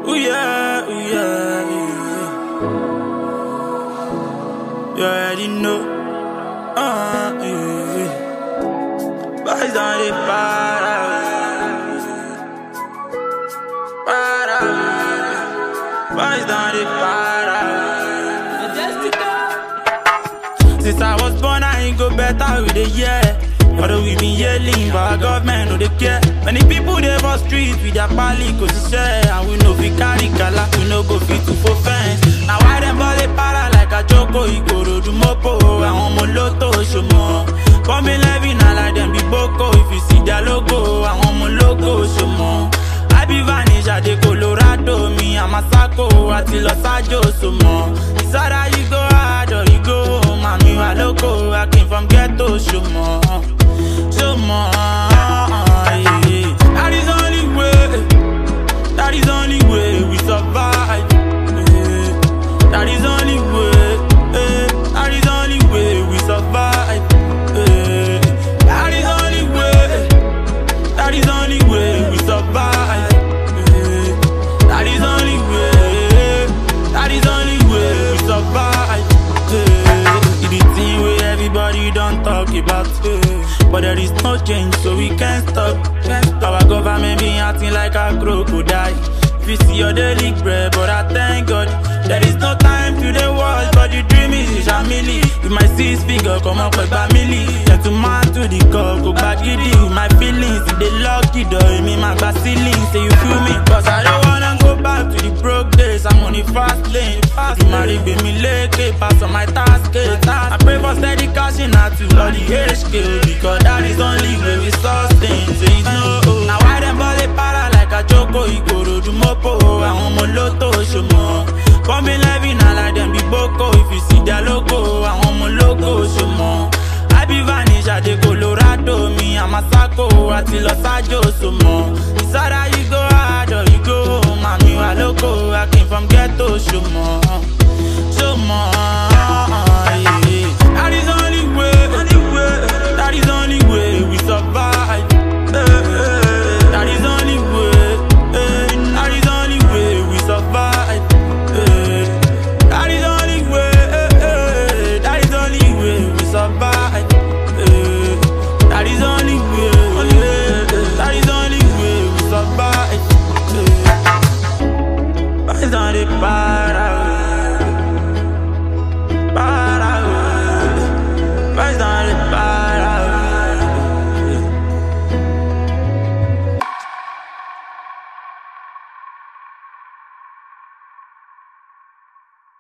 Ooh yeah, ooh yeah, yeah. You already know. Yeah. Boys on the para. Boys on the para. Since I was born, I ain't go better with the year. Although we been yelling, but our government no they care. Many people they for streets with their pali cause they share. And we know we carry gala, we no go fit to for fence. Now why them body para like a joko, you go to do mopo. I want more lotto, show more. Come in living, I like them be boko. If you see their logo, I want more logo, show more. I be vanish at the Colorado, me I'm a Sako, I till Los Angeles, so more. It's either you go hard or you go home, I'm you a loco. I came from ghetto, show more. So much, yeah. That is only way. That is only way we survive. Yeah. That is only way. Yeah. That is only way we survive. Yeah. That is only way. That is only way we survive. Yeah. That is only way. That is only way we survive. Yeah. It's the thing where everybody don't talk about. Yeah. But there is no change, so we can't stop. Our government be acting like a crocodile. If you see your daily bread, but I thank God there is no time to the world, but the dream is a milli. With my 6 figure, come up with a milli. Gentleman to the cup, go back giddy. With my feelings, if they lock the door, me my back ceiling. Say you feel me, cause I don't wanna go back to the broke days. I'm on the fast lane. You marry me late, pass on my task. I pray for steady cashing out to all the HK, because that is only way we sustain. Say you know, now why them body para like a joko, you go to do mopo. I want more lotto, show more. Come in living, I like them be boko. If you see their logo, I want more logo, show more. I be vanish at the Colorado, me I'm a Sako, I till Los Angeles, so more. It's either you go hard or you go home, I'm you a loco. I came from ghetto, show more. Show more.